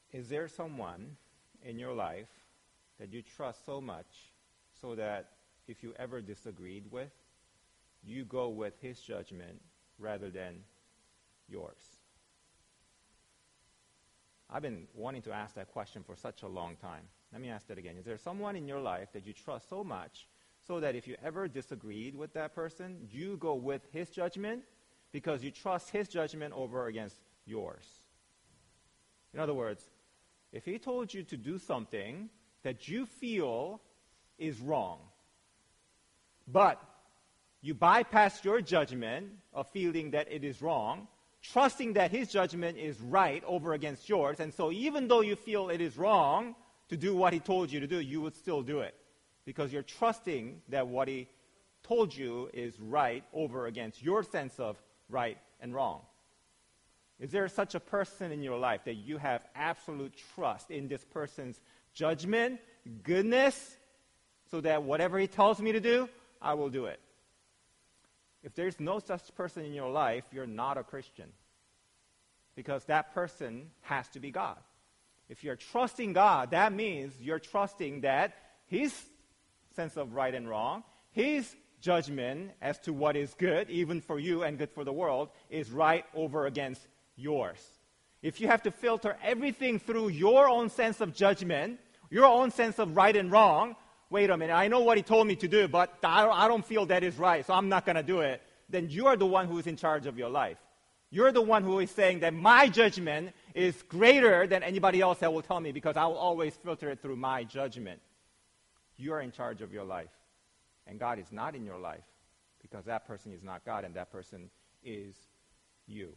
Is there someone in your life that you trust so much so that if you ever disagreed with, you go with his judgment rather than yours? I've been wanting to ask that question for such a long time. Let me ask that again. Is there someone in your life that you trust so much so that if you ever disagreed with that person, you go with his judgment because you trust his judgment over against yours? In other words, if he told you to do something that you feel is wrong, but you bypass your judgment of feeling that it is wrong, trusting that his judgment is right over against yours, and so even though you feel it is wrong to do what he told you to do, you would still do it because you're trusting that what he told you is right over against your sense of right and wrong. Is there such a person in your life that you have absolute trust in this person's judgment, goodness, so that whatever he tells me to do, I will do it? If there's no such person in your life, you're not a Christian, because that person has to be God. If you're trusting God, that means you're trusting that his sense of right and wrong, his judgment as to what is good, even for you and good for the world, is right over against yours. If you have to filter everything through your own sense of judgment, your own sense of right and wrong, wait a minute, I know what he told me to do, but I don't feel that is right, so I'm not going to do it, then you are the one who is in charge of your life. You're the one who is saying that my judgment is greater than anybody else that will tell me because I will always filter it through my judgment. You are in charge of your life, and God is not in your life because that person is not God and that person is you.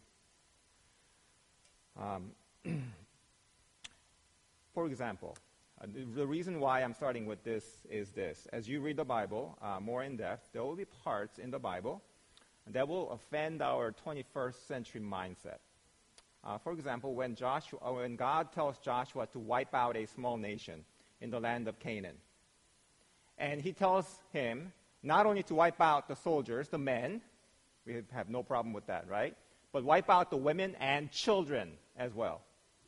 For example, the reason why I'm starting with this is this. As you read the Bible more in depth, there will be parts in the Bible that will offend our 21st century mindset. For example, when God tells Joshua to wipe out a small nation in the land of Canaan, and he tells him not only to wipe out the soldiers, the men, we have no problem with that, right? But wipe out the women and children as well.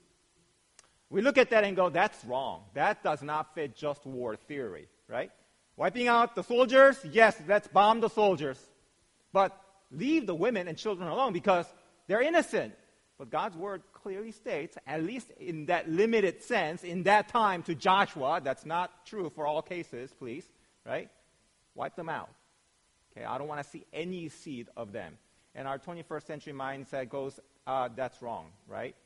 We look at that and go, that's wrong. That does not fit just war theory, right? Wiping out the soldiers, yes, let's bomb the soldiers. But leave the women and children alone because they're innocent. But God's word clearly states, at least in that limited sense, in that time to Joshua, that's not true for all cases, please, right? Wipe them out. Okay, I don't want to see any seed of them. And our 21st century mindset goes, that's wrong, right?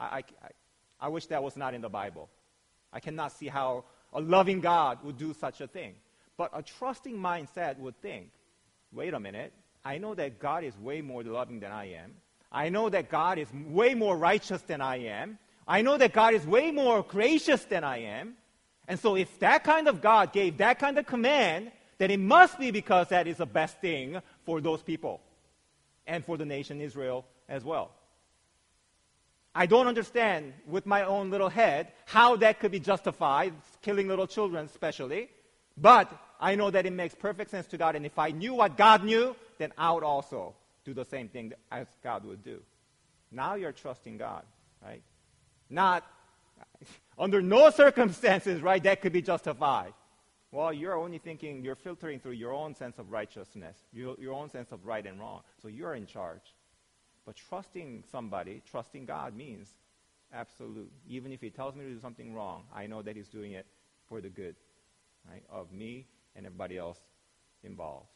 I wish that was not in the Bible. I cannot see how a loving God would do such a thing. But a trusting mindset would think, wait a minute, I know that God is way more loving than I am. I know that God is way more righteous than I am. I know that God is way more gracious than I am. And so if that kind of God gave that kind of command, then it must be because that is the best thing for those people and for the nation Israel as well. I don't understand with my own little head how that could be justified, killing little children especially, but I know that it makes perfect sense to God, and if I knew what God knew, then I would also do the same thing as God would do. Now you're trusting God, right? Not, under no circumstances, right, that could be justified. Well, you're only thinking, you're filtering through your own sense of righteousness, your own sense of right and wrong, so you're in charge. But trusting somebody, trusting God means absolute. Even if he tells me to do something wrong, I know that he's doing it for the good, right, of me and everybody else involved.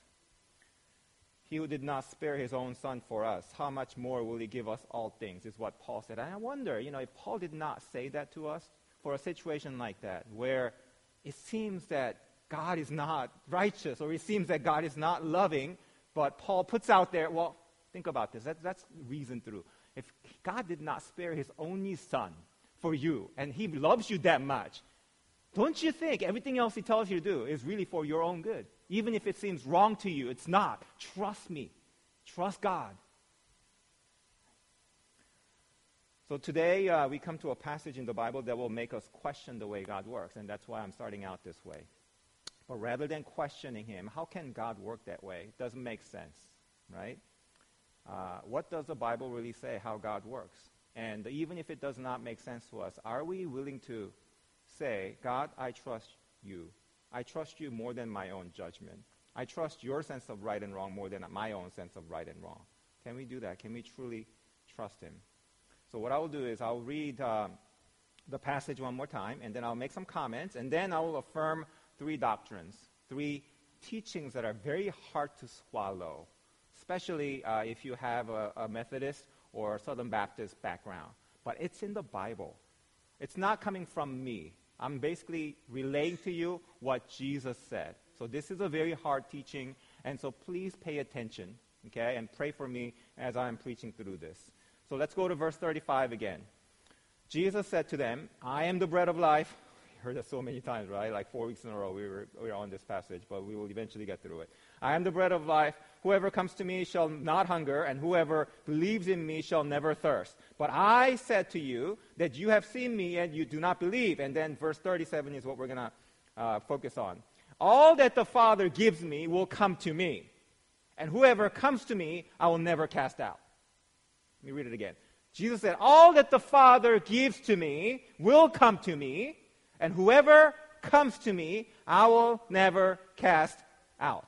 He who did not spare his own son for us, how much more will he give us all things, is what Paul said. And I wonder, if Paul did not say that to us for a situation like that, where it seems that God is not righteous, or it seems that God is not loving, but Paul puts out there, well, think about this. That's reasoned through. If God did not spare his only son for you, and he loves you that much, don't you think everything else he tells you to do is really for your own good? Even if it seems wrong to you, it's not. Trust me. Trust God. So today we come to a passage in the Bible that will make us question the way God works, and that's why I'm starting out this way. But rather than questioning him, how can God work that way? It doesn't make sense, right? What does the Bible really say how God works? And even if it does not make sense to us, are we willing to say, God, I trust you. I trust you more than my own judgment. I trust your sense of right and wrong more than my own sense of right and wrong. Can we do that? Can we truly trust him? So what I will do is I'll read the passage one more time, and then I'll make some comments, and then I will affirm 3 doctrines, 3 teachings that are very hard to swallow, especially if you have a Methodist or Southern Baptist background. But it's in the Bible. It's not coming from me. I'm basically relaying to you what Jesus said. So this is a very hard teaching, and so please pay attention, okay, and pray for me as I'm preaching through this. So let's go to verse 35 again. Jesus said to them, I am the bread of life. You heard that so many times, right? Like 4 weeks in a row we were on this passage, but we will eventually get through it. I am the bread of life. Whoever comes to me shall not hunger, and whoever believes in me shall never thirst. But I said to you that you have seen me and you do not believe. And then verse 37 is what we're going to focus on. All that the Father gives me will come to me, and whoever comes to me I will never cast out. Let me read it again. Jesus said, all that the Father gives to me will come to me, and whoever comes to me, I will never cast out.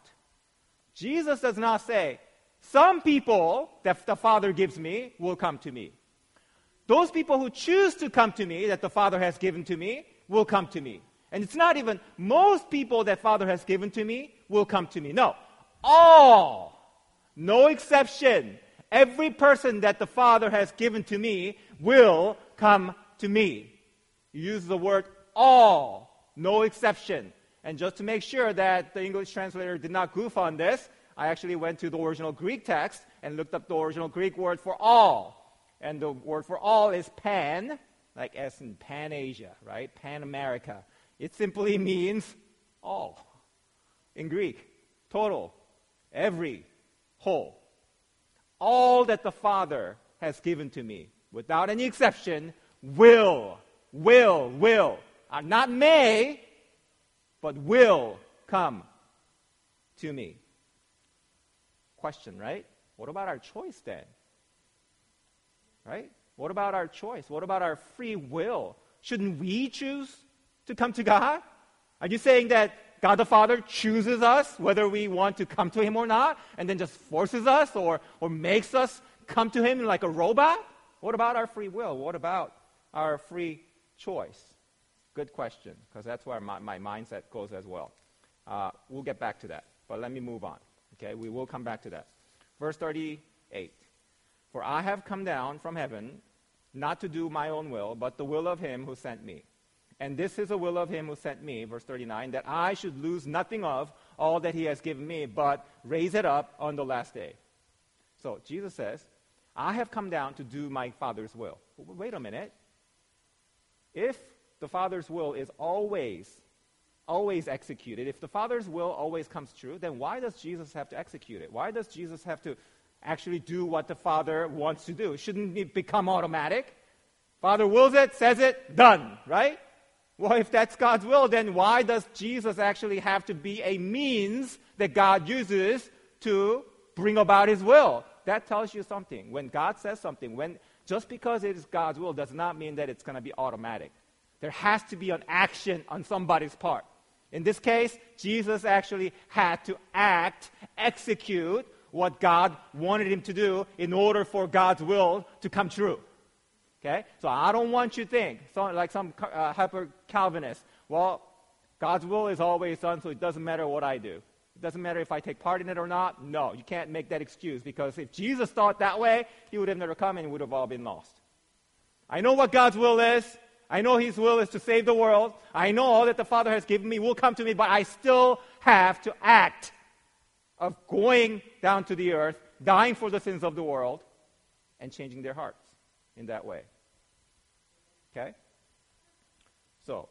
Jesus does not say, some people that the Father gives me will come to me. Those people who choose to come to me, that the Father has given to me, will come to me. And it's not even most people that Father has given to me will come to me. No, all, no exception. Every person that the Father has given to me will come to me. You use the word all, no exception. And just to make sure that the English translator did not goof on this, I actually went to the original Greek text and looked up the original Greek word for all. And the word for all is pan, like as in Pan-Asia, right? Pan-America. It simply means all. In Greek, total, every, whole. All that the Father has given to me, without any exception, will, not may, but will come to me. Question, right? What about our choice then? Right? What about our choice? What about our free will? Shouldn't we choose to come to God? Are you saying that God the Father chooses us whether we want to come to him or not, and then just forces us or makes us come to him like a robot? What about our free will? What about our free choice? Good question, because that's where my mindset goes as well. We'll get back to that, but let me move on. Okay, we will come back to that. Verse 38. For I have come down from heaven not to do my own will, but the will of him who sent me. And this is the will of him who sent me, verse 39, that I should lose nothing of all that he has given me, but raise it up on the last day. So Jesus says, I have come down to do my Father's will. Wait a minute. If the Father's will is always executed, if the Father's will always comes true, then why does Jesus have to execute it? Why does Jesus have to actually do what the Father wants to do? Shouldn't it become automatic? Father wills it, says it, done, right? Well, if that's God's will, then why does Jesus actually have to be a means that God uses to bring about his will? That tells you something. When God says something, just because it is God's will does not mean that it's going to be automatic. There has to be an action on somebody's part. In this case, Jesus actually had to execute what God wanted him to do in order for God's will to come true. Okay? So I don't want you to think, like some hyper-Calvinist, well, God's will is always done, so it doesn't matter what I do. It doesn't matter if I take part in it or not. No, you can't make that excuse, because if Jesus thought that way, he would have never come and we would have all been lost. I know what God's will is. I know his will is to save the world. I know all that the Father has given me will come to me, but I still have to act of going down to the earth, dying for the sins of the world, and changing their hearts in that way. Okay? So,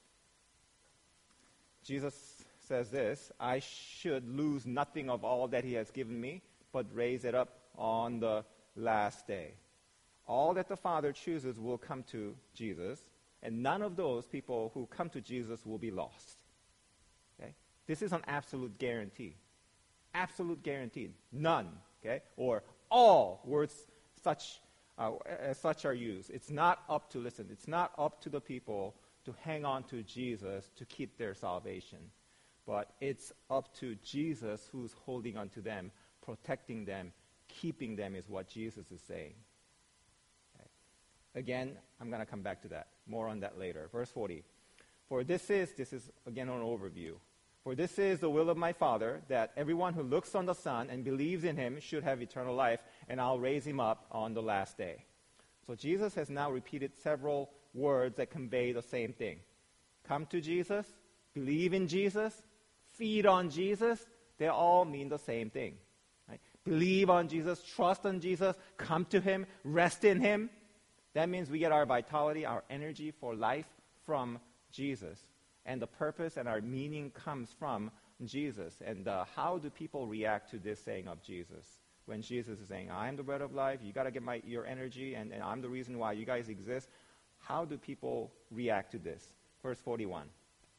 Jesus says this, I should lose nothing of all that he has given me, but raise it up on the last day. All that the Father chooses will come to Jesus, and none of those people who come to Jesus will be lost. Okay? This is an absolute guarantee. Absolute guarantee. None. Okay? Or all words such as such are used. It's not up to, listen, it's not up to the people to hang on to Jesus to keep their salvation. But it's up to Jesus who's holding on to them, protecting them, keeping them is what Jesus is saying. Okay. Again, I'm going to come back to that. More on that later. Verse 40. For this is again an overview. For this is the will of my Father, that everyone who looks on the Son and believes in him should have eternal life, and I'll raise him up on the last day. So Jesus has now repeated several words that convey the same thing. Come to Jesus, believe in Jesus, feed on Jesus. They all mean the same thing. Right? Believe on Jesus, trust on Jesus, come to him, rest in him. That means we get our vitality, our energy for life from Jesus. And the purpose and our meaning comes from Jesus. And how do people react to this saying of Jesus? When Jesus is saying, I am the bread of life, you got to get your energy, and I'm the reason why you guys exist. How do people react to this? Verse 41.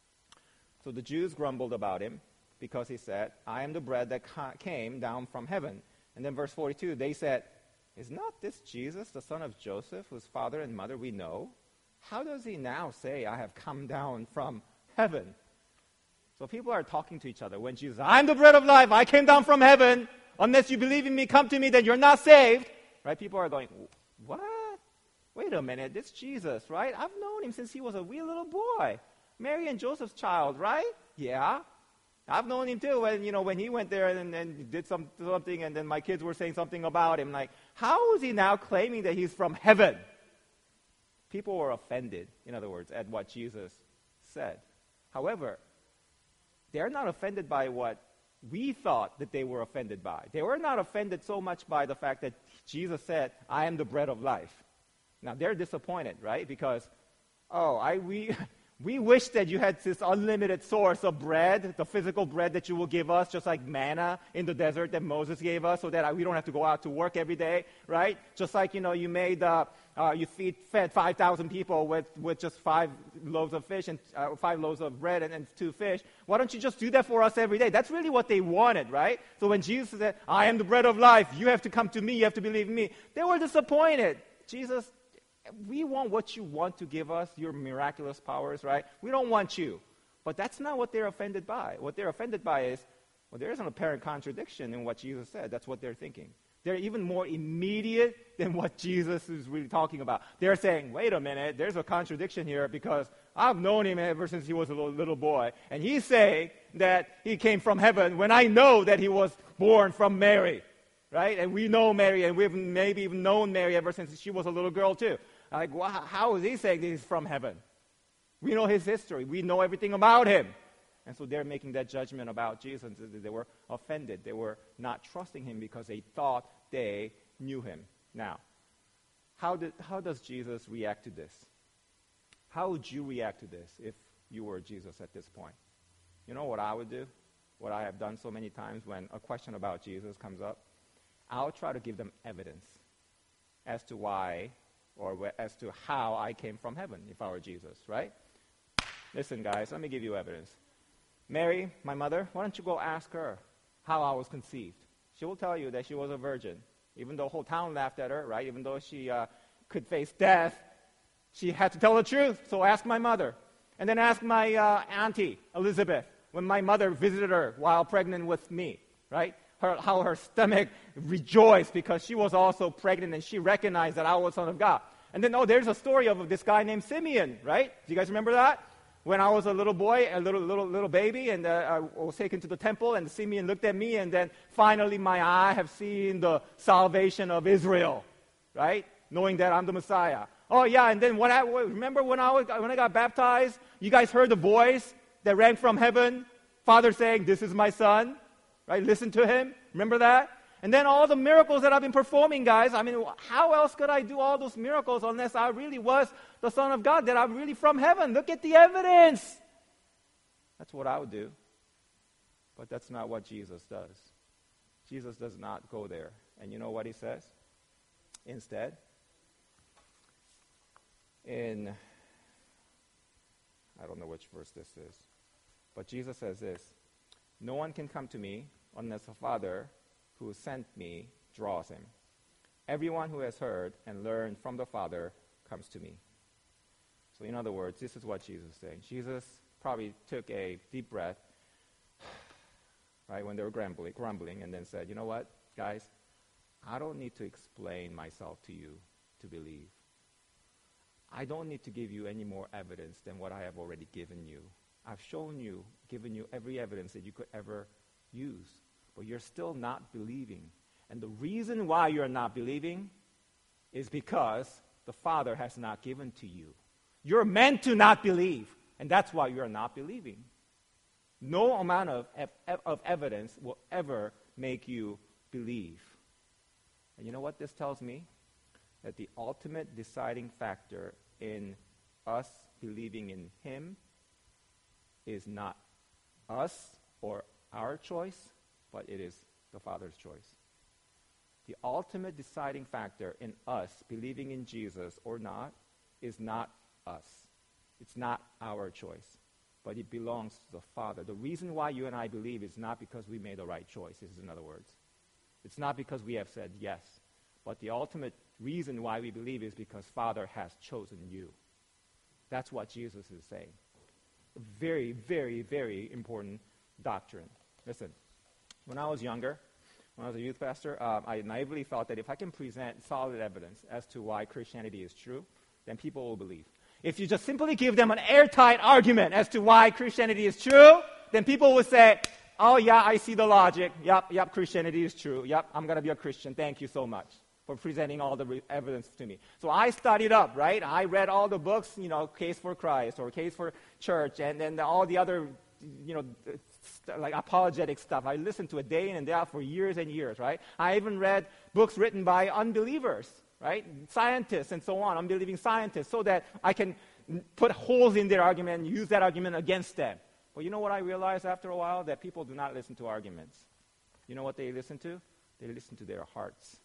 So the Jews grumbled about him because he said, I am the bread that came down from heaven. And then verse 42, they said, is not this Jesus, the son of Joseph, whose father and mother we know? How does he now say, I have come down from heaven? So people are talking to each other. When Jesus, I'm the bread of life, I came down from heaven. Unless you believe in me, come to me, then you're not saved. Right? People are going, what? Wait a minute, this Jesus, right? I've known him since he was a wee little boy. Mary and Joseph's child, right? Yeah. I've known him too when he went there and did something, and then my kids were saying something about him. Like, how is he now claiming that he's from heaven? People were offended, in other words, at what Jesus said. However, they're not offended by what we thought that they were offended by. They were not offended so much by the fact that Jesus said, I am the bread of life. Now, they're disappointed, right? Because, we wish that you had this unlimited source of bread, the physical bread that you will give us, just like manna in the desert that Moses gave us, so that we don't have to go out to work every day, right? Just like, you made, you fed 5,000 people with just 5 loaves of fish and 5 loaves of bread and 2 fish. Why don't you just do that for us every day? That's really what they wanted, right? So when Jesus said, I am the bread of life, you have to come to me, you have to believe in me, they were disappointed. Jesus, we want what you want to give us, your miraculous powers, right? We don't want you. But that's not what they're offended by. What they're offended by is, there is an apparent contradiction in what Jesus said. That's what they're thinking. They're even more immediate than what Jesus is really talking about. They're saying, wait a minute, there's a contradiction here because I've known him ever since he was a little boy. And he's saying that he came from heaven when I know that he was born from Mary, right? And we know Mary, and we've maybe even known Mary ever since she was a little girl too. Like, how is he saying that he's from heaven? We know his history. We know everything about him. And so they're making that judgment about Jesus. They were offended. They were not trusting him because they thought they knew him. Now, how does Jesus react to this? How would you react to this if you were Jesus at this point? You know what I would do? What I have done so many times when a question about Jesus comes up? I'll try to give them evidence as to why or as to how I came from heaven if I were Jesus, right? Listen, guys, let me give you evidence. Mary, my mother, why don't you go ask her how I was conceived? She will tell you that she was a virgin. Even though the whole town laughed at her, right? Even though she could face death, she had to tell the truth. So ask my mother. And then ask my auntie, Elizabeth, when my mother visited her while pregnant with me, right? How her stomach rejoiced because she was also pregnant and she recognized that I was Son of God. And then, there's a story of this guy named Simeon, right? Do you guys remember that? When I was a little boy, a little baby, and I was taken to the temple, and Simeon looked at me, and then finally my eye have seen the salvation of Israel, right? Knowing that I'm the Messiah. Oh yeah, and then remember when I got baptized, you guys heard the voice that rang from heaven, Father saying, "This is my son." Right? Listen to him. Remember that? And then all the miracles that I've been performing, guys. I mean, how else could I do all those miracles unless I really was the Son of God, that I'm really from heaven? Look at the evidence. That's what I would do. But that's not what Jesus does. Jesus does not go there. And you know what he says? Instead, I don't know which verse this is, but Jesus says this: no one can come to me unless the Father who sent me draws him. Everyone who has heard and learned from the Father comes to me. So in other words, this is what Jesus is saying. Jesus probably took a deep breath, right, when they were grumbling, and then said, you know what, guys, I don't need to explain myself to you to believe. I don't need to give you any more evidence than what I have already given you. I've given you every evidence that you could ever use, but you're still not believing. And the reason why you're not believing is because the Father has not given to you. You're meant to not believe, and that's why you're not believing. No amount of evidence will ever make you believe. And you know what this tells me? That the ultimate deciding factor in us believing in Him is not us or our choice, but it is the Father's choice. The ultimate deciding factor in us believing in Jesus or not is not us. It's not our choice, but it belongs to the Father. The reason why you and I believe is not because we made the right choices, in other words. It's not because we have said yes, but the ultimate reason why we believe is because Father has chosen you. That's what Jesus is saying. A very, very, very important doctrine. Listen, when I was younger, when I was a youth pastor, I naively thought that if I can present solid evidence as to why Christianity is true, then people will believe. If you just simply give them an airtight argument as to why Christianity is true, then people will say, oh yeah, I see the logic. Yep, Christianity is true. Yep, I'm going to be a Christian. Thank you so much for presenting all the evidence to me. So I studied up, right? I read all the books, Case for Christ or Case for Church, and then all the other, like apologetic stuff. I listened to it day in and day out for years and years, right? I even read books written by unbelievers, right? Scientists and so on, unbelieving scientists, so that I can put holes in their argument and use that argument against them. But you know what I realized after a while? That people do not listen to arguments. You know what they listen to? They listen to their hearts.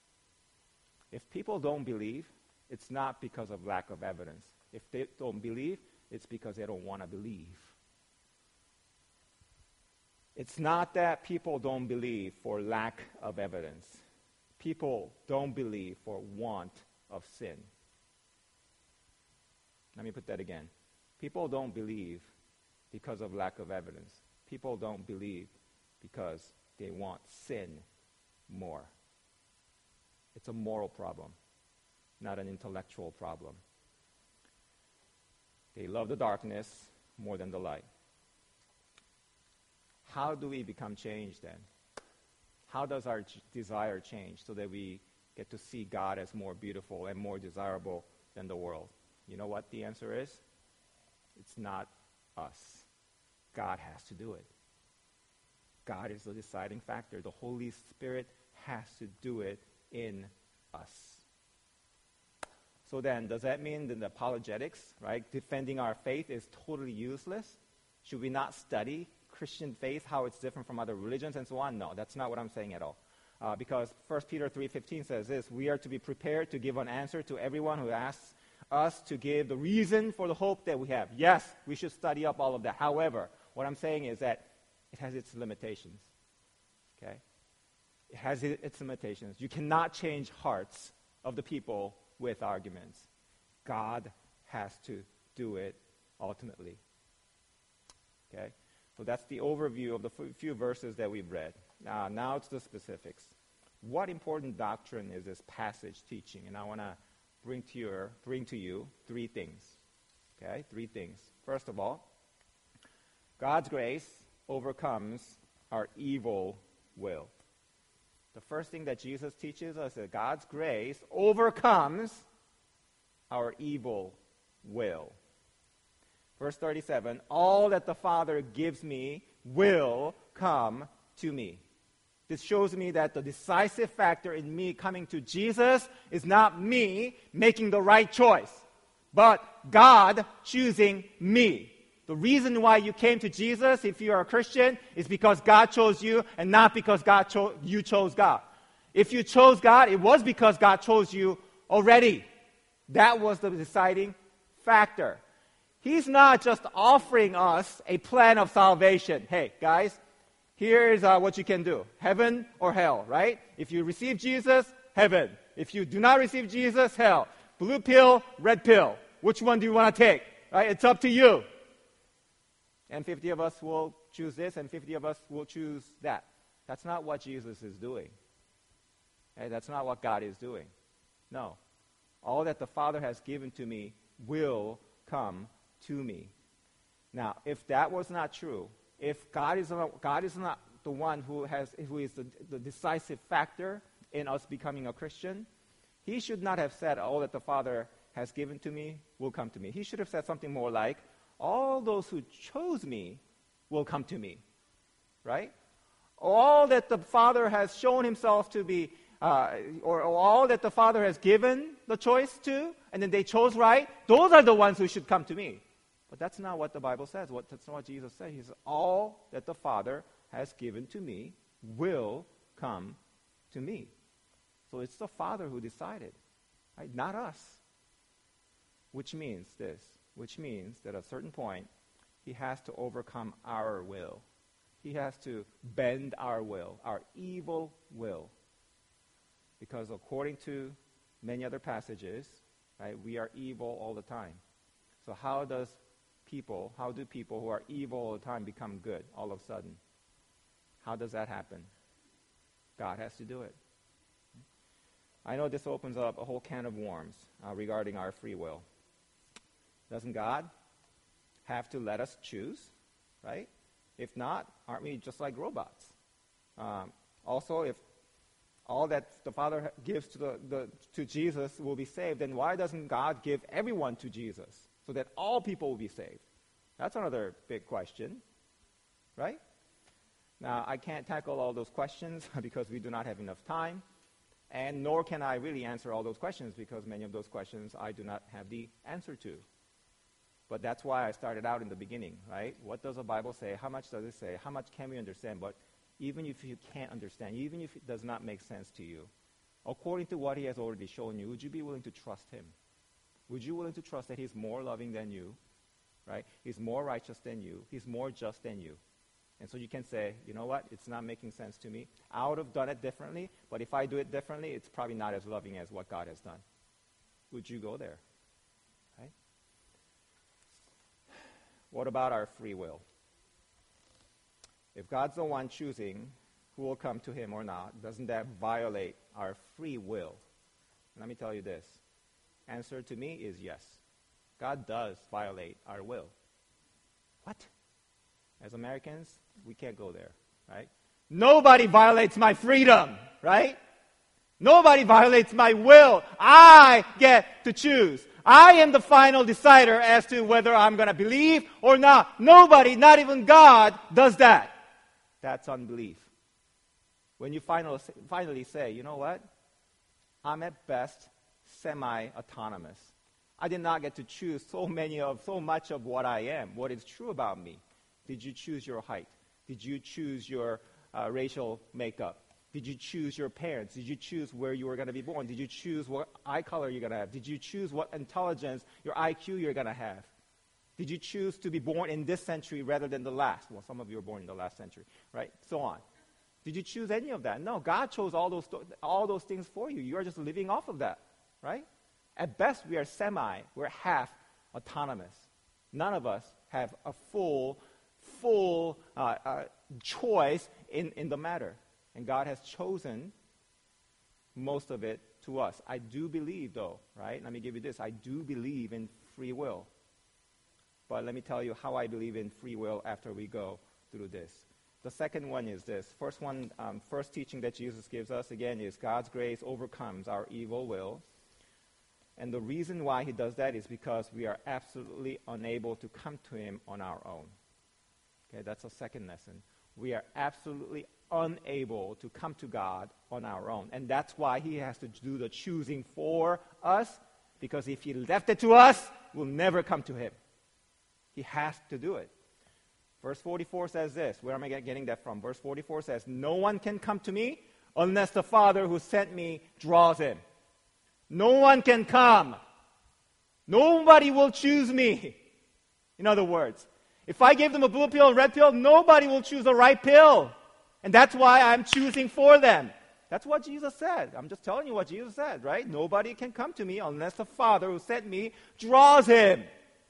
If people don't believe, it's not because of lack of evidence. If they don't believe, it's because they don't want to believe. It's not that people don't believe for lack of evidence. People don't believe for want of sin. Let me put that again. People don't believe because of lack of evidence. People don't believe because they want sin more. It's a moral problem, not an intellectual problem. They love the darkness more than the light. How do we become changed then? How does our desire change so that we get to see God as more beautiful and more desirable than the world? You know what the answer is? It's not us. God has to do it. God is the deciding factor. The Holy Spirit has to do it in us. So then, does that mean that the apologetics, right, defending our faith is totally useless? Should we not study Christian faith, how it's different from other religions and so on? No, that's not what I'm saying at all. Because 1 Peter 3:15 says this, we are to be prepared to give an answer to everyone who asks us to give the reason for the hope that we have. Yes, we should study up all of that. However, what I'm saying is that it has its limitations. Okay? It has its limitations. You cannot change hearts of the people with arguments. God has to do it ultimately. Okay? So that's the overview of the few verses that we've read. Now it's the specifics. What important doctrine is this passage teaching? And I want to bring to you three things. Okay? Three things. First of all, God's grace overcomes our evil will. The first thing that Jesus teaches us is that God's grace overcomes our evil will. Verse 37, all that the Father gives me will come to me. This shows me that the decisive factor in me coming to Jesus is not me making the right choice, but God choosing me. The reason why you came to Jesus, if you are a Christian, is because God chose you and not because you chose God. If you chose God, it was because God chose you already. That was the deciding factor. He's not just offering us a plan of salvation. Hey, guys, here is what you can do. Heaven or hell, right? If you receive Jesus, heaven. If you do not receive Jesus, hell. Blue pill, red pill. Which one do you want to take? Right? It's up to you. And 50 of us will choose this, and 50 of us will choose that. That's not what Jesus is doing. Okay? That's not what God is doing. No. All that the Father has given to me will come to me. Now, if that was not true, if God is not the one who is the decisive factor in us becoming a Christian, he should not have said, all that the Father has given to me will come to me. He should have said something more like, all those who chose me will come to me. Right? All that the Father has shown himself to be, or all that the Father has given the choice to, and then they chose right, those are the ones who should come to me. But that's not what the Bible says. That's not what Jesus said. He says, all that the Father has given to me will come to me. So it's the Father who decided, right? Not us. Which means this. Which means that at a certain point, he has to overcome our will. He has to bend our will, our evil will. Because according to many other passages, right, we are evil all the time. So how do people who are evil all the time become good all of a sudden? How does that happen? God has to do it. I know this opens up a whole can of worms regarding our free will. Doesn't God have to let us choose, right? If not, aren't we just like robots? Also, if all that the Father gives to Jesus will be saved, then why doesn't God give everyone to Jesus so that all people will be saved? That's another big question, right? Now, I can't tackle all those questions because we do not have enough time, and nor can I really answer all those questions because many of those questions I do not have the answer to. But that's why I started out in the beginning, right? What does the Bible say? How much does it say? How much can we understand? But even if you can't understand, even if it does not make sense to you, according to what he has already shown you, would you be willing to trust him? Would you be willing to trust that he's more loving than you, right? He's more righteous than you. He's more just than you. And so you can say, you know what? It's not making sense to me. I would have done it differently, but if I do it differently, it's probably not as loving as what God has done. Would you go there? Right? What about our free will? If God's the one choosing who will come to him or not, doesn't that violate our free will? Let me tell you this. Answer to me is yes. God does violate our will. What? As Americans, we can't go there, right? Nobody violates my freedom, right? Nobody violates my will. I get to choose. I am the final decider as to whether I'm going to believe or not. Nobody, not even God, does that. That's unbelief. When you finally say, you know what? I'm at best semi-autonomous. I did not get to choose so much of what I am, what is true about me. Did you choose your height? Did you choose your racial makeup? Did you choose your parents? Did you choose where you were going to be born? Did you choose what eye color you're going to have? Did you choose what intelligence, your IQ you're going to have? Did you choose to be born in this century rather than the last? Well, some of you were born in the last century, right? So on. Did you choose any of that? No, God chose all those things for you. You are just living off of that, right? At best, we're half autonomous. None of us have a full choice in the matter. And God has chosen most of it to us. I do believe, though, right? Let me give you this. I do believe in free will. But let me tell you how I believe in free will after we go through this. The second one is this. First teaching that Jesus gives us, again, is God's grace overcomes our evil will. And the reason why he does that is because we are absolutely unable to come to him on our own. Okay, that's a second lesson. We are absolutely unable to come to God on our own. And that's why he has to do the choosing for us, because if he left it to us, we'll never come to him. He has to do it. Verse 44 says this. Where am I getting that from? Verse 44 says, no one can come to me unless the Father who sent me draws him. No one can come. Nobody will choose me. In other words, if I gave them a blue pill and red pill, nobody will choose the right pill. And that's why I'm choosing for them. That's what Jesus said. I'm just telling you what Jesus said, right? Nobody can come to me unless the Father who sent me draws him.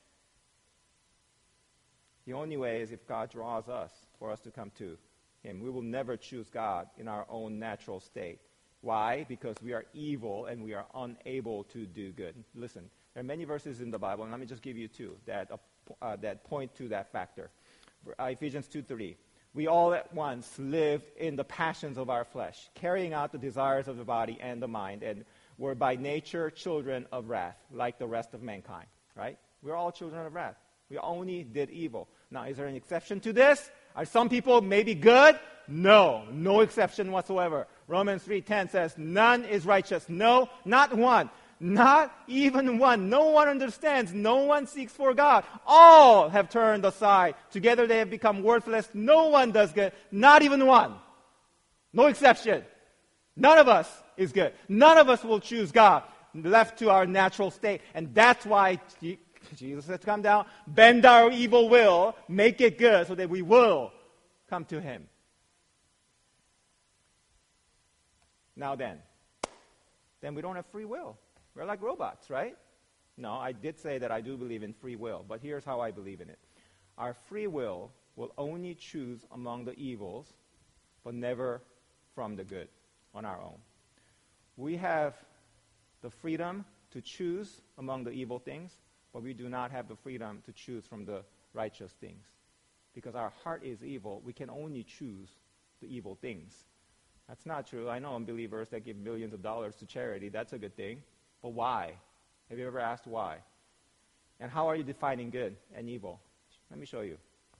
The only way is if God draws us for us to come to him. We will never choose God in our own natural state. Why? Because we are evil and we are unable to do good. Listen, there are many verses in the Bible, and let me just give you two that point to that factor. Ephesians 2:3. We all at once lived in the passions of our flesh, carrying out the desires of the body and the mind, and were by nature children of wrath, like the rest of mankind. Right? We're all children of wrath. We only did evil. Now, is there an exception to this? Are some people maybe good? No, no exception whatsoever. Romans 3:10 says, none is righteous. No, not one. Not even one. No one understands. No one seeks for God. All have turned aside. Together they have become worthless. No one does good. Not even one. No exception. None of us is good. None of us will choose God, left to our natural state. And that's why Jesus has come down, bend our evil will, make it good so that we will come to him. Now then we don't have free will. We're like robots, right? No, I did say that I do believe in free will, but here's how I believe in it. Our free will only choose among the evils, but never from the good on our own. We have the freedom to choose among the evil things, but we do not have the freedom to choose from the righteous things. Because our heart is evil, we can only choose the evil things. That's not true. I know unbelievers that give millions of dollars to charity. That's a good thing. But why? Have you ever asked why? And how are you defining good and evil? Let me show you.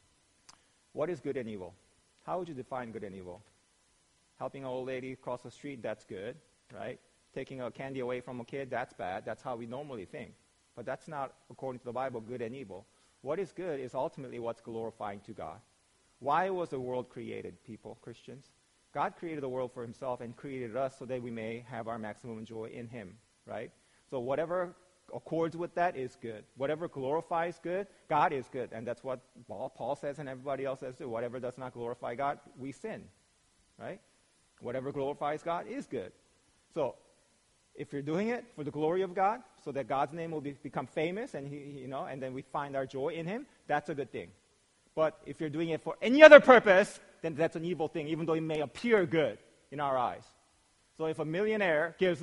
What is good and evil? How would you define good and evil? Helping an old lady cross the street, that's good, right? Taking a candy away from a kid, that's bad. That's how we normally think. But that's not, according to the Bible, good and evil. What is good is ultimately what's glorifying to God. Why was the world created, people, Christians? God created the world for himself and created us so that we may have our maximum joy in him, right? So whatever accords with that is good. Whatever glorifies good, God is good. And that's what Paul says and everybody else says too. Whatever does not glorify God, we sin, right? Whatever glorifies God is good. So if you're doing it for the glory of God, so that God's name will become famous and and then we find our joy in him, that's a good thing. But if you're doing it for any other purpose, then that's an evil thing, even though it may appear good in our eyes. So if a millionaire gives,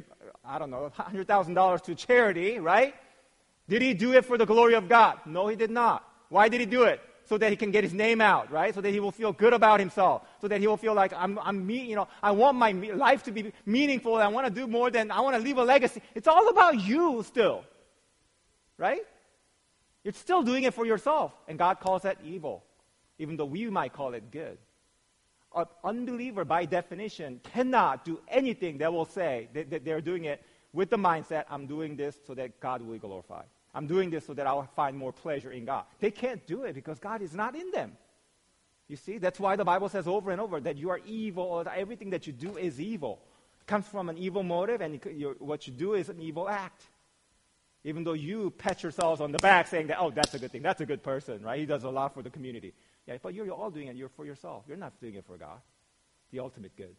$100,000 to charity, right? Did he do it for the glory of God? No, he did not. Why did he do it? So that he can get his name out, right? So that he will feel good about himself. So that he will feel like I want my life to be meaningful. I want to do more than I want to leave a legacy. It's all about you still, right? You're still doing it for yourself, and God calls that evil, even though we might call it good. An unbeliever, by definition, cannot do anything that will say that they're doing it with the mindset, I'm doing this so that God will be glorified. I'm doing this so that I'll find more pleasure in God. They can't do it because God is not in them. You see, that's why the Bible says over and over that you are evil, or that everything that you do is evil. It comes from an evil motive, and what you do is an evil act. Even though you pat yourselves on the back saying that, oh, that's a good thing, that's a good person, right? He does a lot for the community. Yeah, but you're all doing it for yourself. You're not doing it for God, the ultimate good.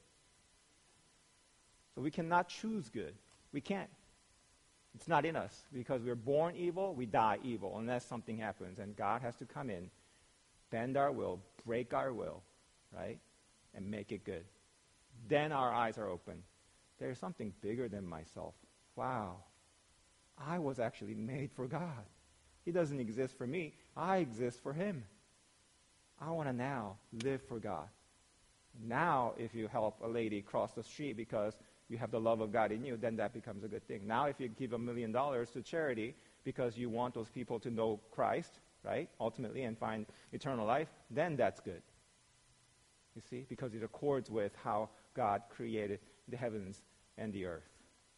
So we cannot choose good. We can't. It's not in us. Because we're born evil, we die evil, unless something happens. And God has to come in, bend our will, break our will, right? And make it good. Then our eyes are open. There's something bigger than myself. Wow. I was actually made for God. He doesn't exist for me. I exist for him. I want to now live for God. Now, if you help a lady cross the street because you have the love of God in you, then that becomes a good thing. Now, if you give $1 million to charity because you want those people to know Christ, right, ultimately, and find eternal life, then that's good. You see, because it accords with how God created the heavens and the earth.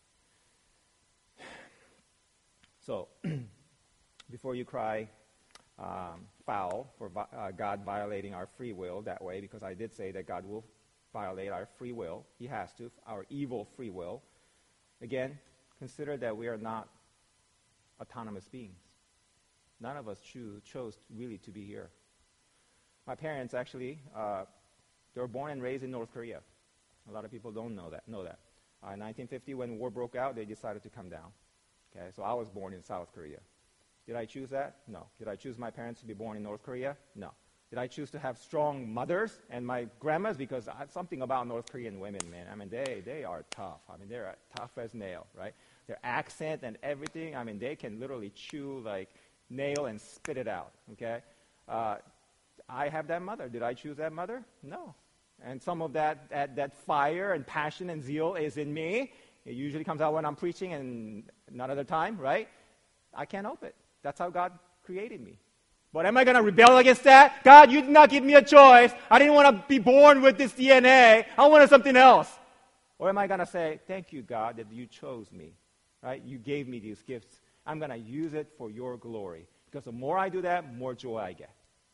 So, before you cry foul for God violating our free will that way, because I did say that God will violate our free will. He has to, our evil free will. Again, consider that we are not autonomous beings. None of us chose really to be here. My parents actually, they were born and raised in North Korea. A lot of people don't know that. In 1950, when war broke out, they decided to come down. Okay, so I was born in South Korea. Did I choose that? No. Did I choose my parents to be born in North Korea? No. Did I choose to have strong mothers and my grandmas? Because something about North Korean women, man. I mean, they are tough. I mean, they're tough as nail, right? Their accent and everything, I mean, they can literally chew like nail and spit it out, okay? I have that mother. Did I choose that mother? No. And some of that fire and passion and zeal is in me. It usually comes out when I'm preaching and not other time, right? I can't help it. That's how God created me. But am I going to rebel against that? God, you did not give me a choice. I didn't want to be born with this DNA. I wanted something else. Or am I going to say, thank you, God, that you chose me, right? You gave me these gifts. I'm going to use it for your glory. Because the more I do that, more joy I get.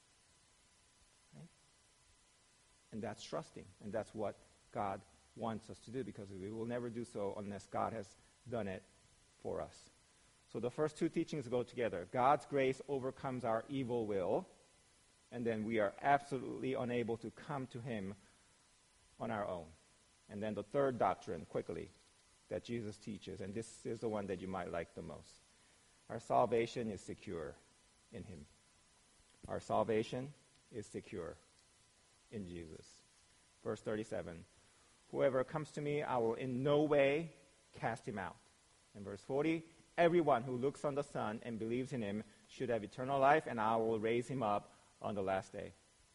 Right? And that's trusting. And that's what God wants us to do, because we will never do so unless God has done it for us. So the first two teachings go together. God's grace overcomes our evil will, and then we are absolutely unable to come to him on our own. And then the third doctrine, quickly, that Jesus teaches, and this is the one that you might like the most. Our salvation is secure in him. Our salvation is secure in Jesus. Verse 37, whoever comes to me, I will in no way cast him out. And verse 40, everyone who looks on the Son and believes in him should have eternal life, and I will raise him up on the last day.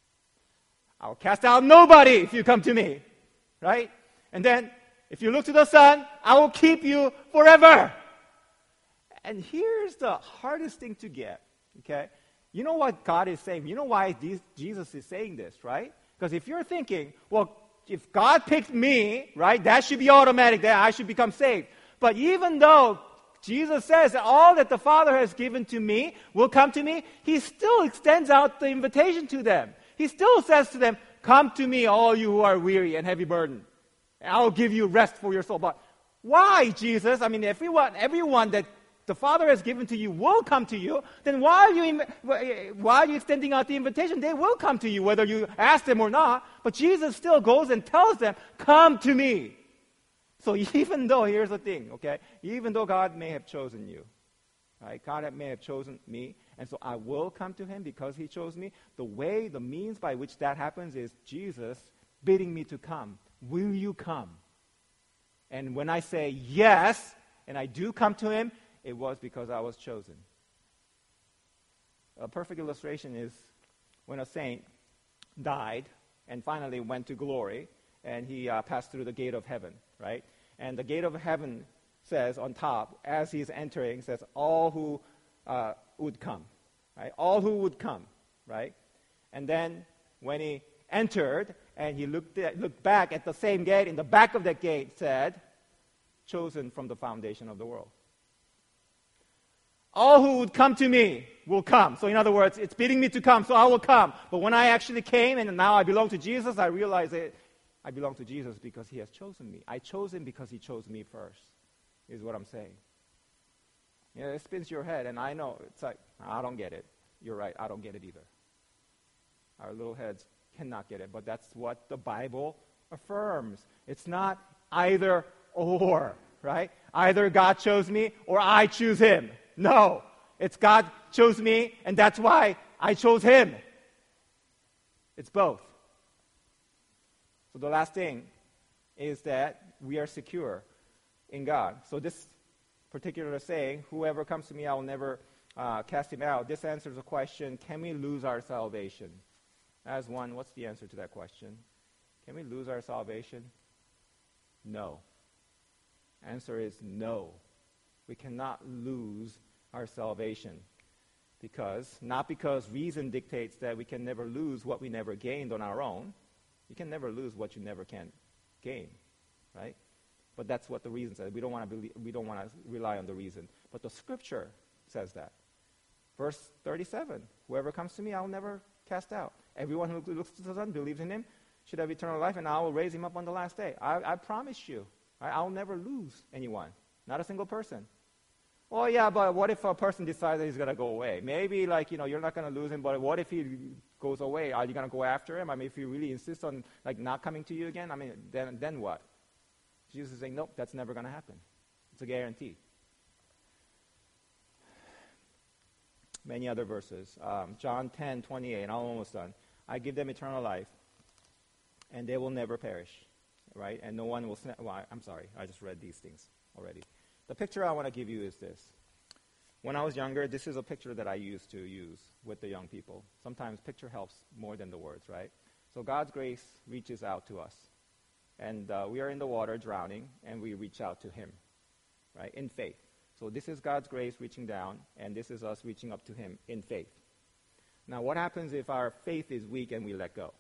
I will cast out nobody if you come to me, right? And then, if you look to the Son, I will keep you forever. And here's the hardest thing to get, okay? You know what God is saying? You know why Jesus is saying this, right? Because if you're thinking, well, if God picked me, right, that should be automatic, that I should become saved. But even though Jesus says that all that the Father has given to me will come to me, he still extends out the invitation to them. He still says to them, come to me, all you who are weary and heavy burdened, and I will give you rest for your soul. But why, Jesus? I mean, everyone that the Father has given to you will come to you. Then why are you extending out the invitation? They will come to you, whether you ask them or not. But Jesus still goes and tells them, come to me. So even though, here's the thing, okay? Even though God may have chosen you, right? God may have chosen me, and so I will come to him because he chose me. The means by which that happens is Jesus bidding me to come. Will you come? And when I say yes, and I do come to him, it was because I was chosen. A perfect illustration is when a saint died and finally went to glory, and he passed through the gate of heaven, right? And the gate of heaven says on top, as he's entering, says, all who would come, right? All who would come, right? And then when he entered and he looked back at the same gate, in the back of that gate said, chosen from the foundation of the world. All who would come to me will come. So in other words, it's bidding me to come, so I will come. But when I actually came and now I belong to Jesus, I realize that I belong to Jesus because he has chosen me. I chose him because he chose me first, is what I'm saying. You know, it spins your head, and I know, it's like, I don't get it. You're right, I don't get it either. Our little heads cannot get it, but that's what the Bible affirms. It's not either or, right? Either God chose me or I choose him. No, it's God chose me, and that's why I chose him. It's both. So the last thing is that we are secure in God. So this particular saying, whoever comes to me, I will never cast him out, this answers the question, can we lose our salvation? As one, what's the answer to that question? Can we lose our salvation? No. Answer is no. We cannot lose our salvation. Not because reason dictates that we can never lose what we never gained on our own. You can never lose what you never can gain, right? But that's what the reason says. We don't want to rely on the reason. But the Scripture says that. Verse 37, whoever comes to me, I will never cast out. Everyone who looks to the Son, believes in him, should have eternal life, and I will raise him up on the last day. I promise you, I will never lose anyone, not a single person. Oh, yeah, but what if a person decides that he's going to go away? Maybe, like, you're not going to lose him, but what if he goes away? Are you going to go after him? I mean, if he really insists on, like, not coming to you again, I mean, then what? Jesus is saying, nope, that's never going to happen. It's a guarantee. Many other verses. John 10:28, and I'm almost done. I give them eternal life, and they will never perish, right? And no one will I'm sorry, I just read these things already. The picture I want to give you is this. When I was younger, this is a picture that I used to use with the young people. Sometimes picture helps more than the words, right? So God's grace reaches out to us. And we are in the water drowning, and we reach out to him, right, in faith. So this is God's grace reaching down, and this is us reaching up to him in faith. Now, what happens if our faith is weak and we let go?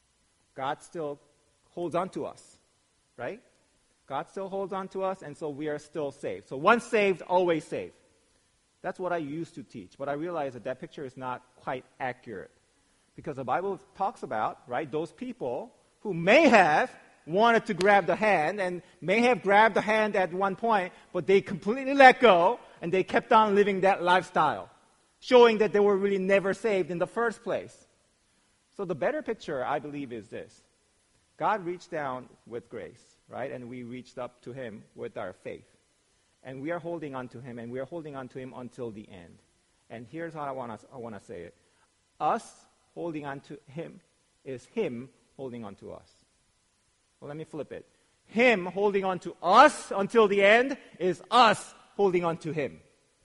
God still holds on to us, right? God still holds on to us, and so we are still saved. So once saved, always saved. That's what I used to teach, but I realized that picture is not quite accurate. Because the Bible talks about, right, those people who may have wanted to grab the hand and may have grabbed the hand at one point, but they completely let go, and they kept on living that lifestyle, showing that they were really never saved in the first place. So the better picture, I believe, is this. God reached down with grace, right? And we reached up to him with our faith. And we are holding on to him, and we are holding on to him until the end. And here's how I want to say it. Us holding on to him is him holding on to us. Well, let me flip it. Him holding on to us until the end is us holding on to him.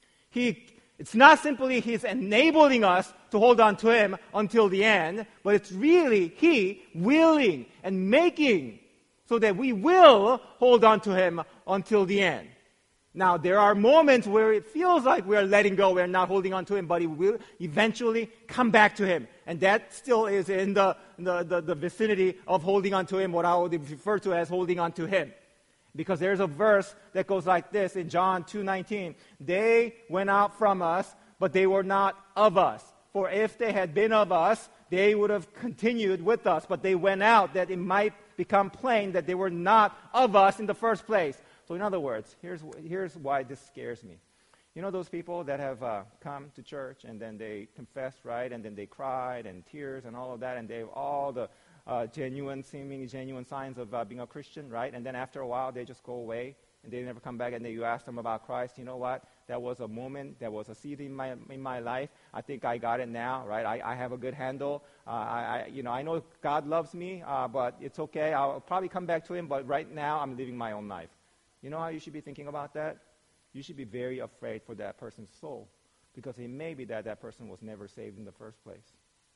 It's not simply he's enabling us to hold on to him until the end, but it's really he willing and making so that we will hold on to him until the end. Now, there are moments where it feels like we're letting go, we're not holding on to him, but he will eventually come back to him. And that still is in the vicinity of holding on to him, what I would refer to as holding on to him. Because there's a verse that goes like this in John 2:19. They went out from us, but they were not of us. For if they had been of us, they would have continued with us. But they went out that it might become plain that they were not of us in the first place. So in other words, here's why this scares me. You know those people that have come to church and then they confessed, right? And then they cried and tears and all of that, and they have all the seemingly genuine signs of being a Christian, right? And then after a while, they just go away and they never come back. And then you ask them about Christ. You know what? That was a moment. That was a seed in my life. I think I got it now, right? I have a good handle. I know God loves me, but it's okay. I'll probably come back to him. But right now, I'm living my own life. You know how you should be thinking about that? You should be very afraid for that person's soul, because it may be that person was never saved in the first place.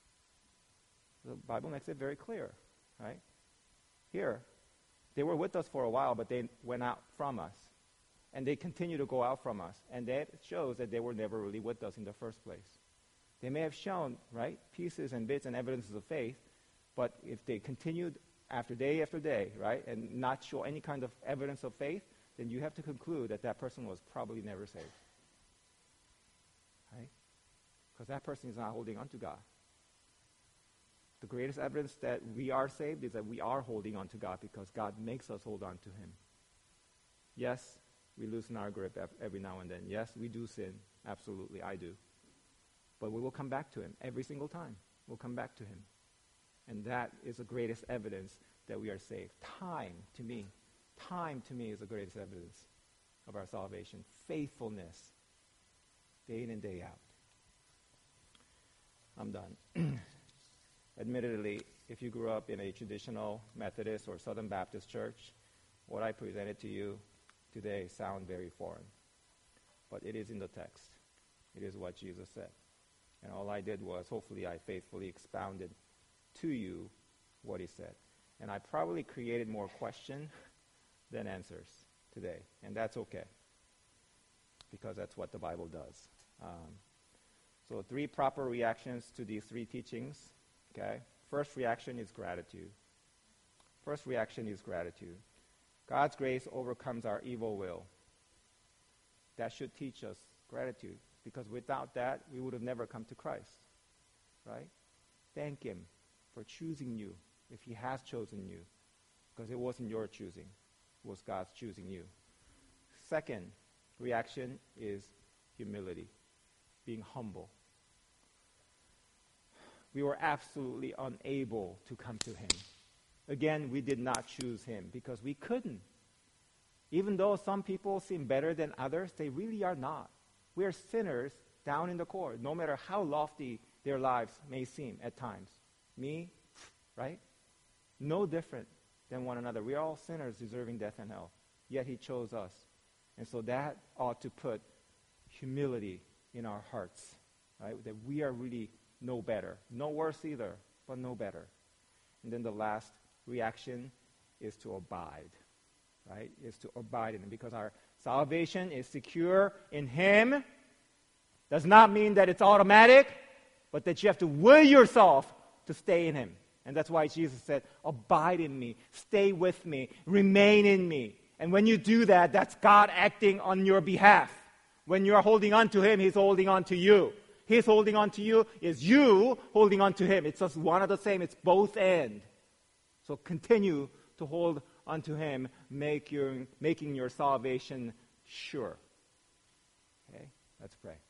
The Bible makes it very clear, right? Here, they were with us for a while, but they went out from us. And they continue to go out from us. And that shows that they were never really with us in the first place. They may have shown, right, pieces and bits and evidences of faith, but if they continued after day, right, and not show any kind of evidence of faith, then you have to conclude that person was probably never saved. Right? Because that person is not holding on to God. The greatest evidence that we are saved is that we are holding on to God, because God makes us hold on to him. Yes, we loosen our grip every now and then. Yes, we do sin. Absolutely, I do. But we will come back to him every single time. We'll come back to him. And that is the greatest evidence that we are saved. Time to me is the greatest evidence of our salvation. Faithfulness, day in and day out. I'm done. Admittedly, if you grew up in a traditional Methodist or Southern Baptist church, what I presented to you today sounds very foreign. But it is in the text. It is what Jesus said. And all I did was, hopefully, I faithfully expounded to you what he said. And I probably created more question than answers today. And that's okay, because that's what the Bible does. So 3 proper reactions to these 3 teachings. Okay? First reaction is gratitude. God's grace overcomes our evil will. That should teach us gratitude, because without that, we would have never come to Christ. Right? Thank him for choosing you, if he has chosen you, because it wasn't your choosing. It was God's choosing you. Second reaction is humility, being humble. We were absolutely unable to come to him. Again, we did not choose him because we couldn't. Even though some people seem better than others, they really are not. We are sinners down in the core, no matter how lofty their lives may seem at times. Me, right? No different than one another. We are all sinners deserving death and hell. Yet he chose us. And so that ought to put humility in our hearts, right? That we are really no better. No worse either, but no better. And then the last reaction is to abide, right? Is to abide in him. Because our salvation is secure in him. Does not mean that it's automatic, but that you have to will yourself to stay in him. And that's why Jesus said, abide in me, stay with me, remain in me. And when you do that, that's God acting on your behalf. When you're holding on to him, he's holding on to you. His holding on to you is you holding on to him. It's just one and the same. It's both end. So continue to hold on to him, making your salvation sure. Okay, let's pray.